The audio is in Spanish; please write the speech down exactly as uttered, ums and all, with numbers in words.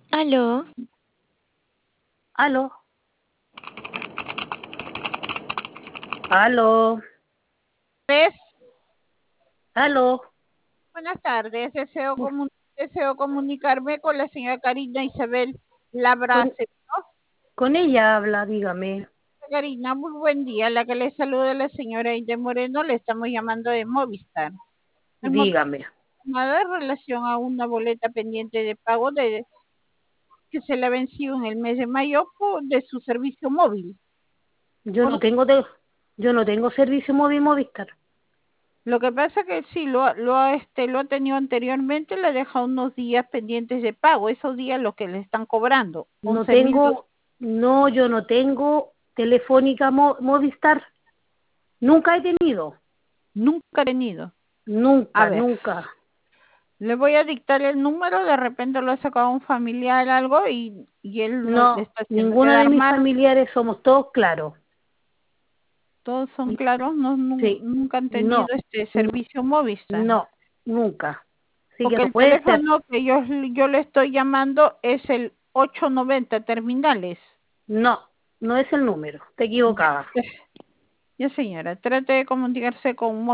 Aló, Aló, aló, ¿Ves? aló. Buenas tardes. Deseo, comu- deseo comunicarme con la señora Karina Isabel Con, Labrase. con ella habla, dígame, Karina, muy buen día. La que le saluda la señora Inde Moreno, le estamos llamando de Movistar. El motivo dígame. de la llamada en relación a una boleta pendiente de pago de, que se le ha vencido en el mes de mayo por- de su servicio móvil. Yo Por- no tengo de, yo no tengo servicio móvil Movistar. lo que pasa que sí, lo, ha- lo, ha, este, lo ha tenido anteriormente, le ha dejado unos días pendientes de pago. Esos días lo que le están cobrando, No once mil. tengo, no, yo no tengo telefónica Mo- Movistar. Nunca he tenido, Nunca he tenido. A nunca, ver, nunca. le voy a dictar el número, de repente lo ha sacado un familiar algo y, y él no le No, está haciendo ninguno de quedar mis mal. familiares somos todos claros. Todos son claros, no, nu- Sí, nunca han no, tenido este no, servicio Movistar. no, nunca. Así que Porque no el puede ser. teléfono que yo, yo le estoy llamando es el ocho noventa terminales. No, no es el número, te Ya, equivocaba. ya señora, trate de comunicarse con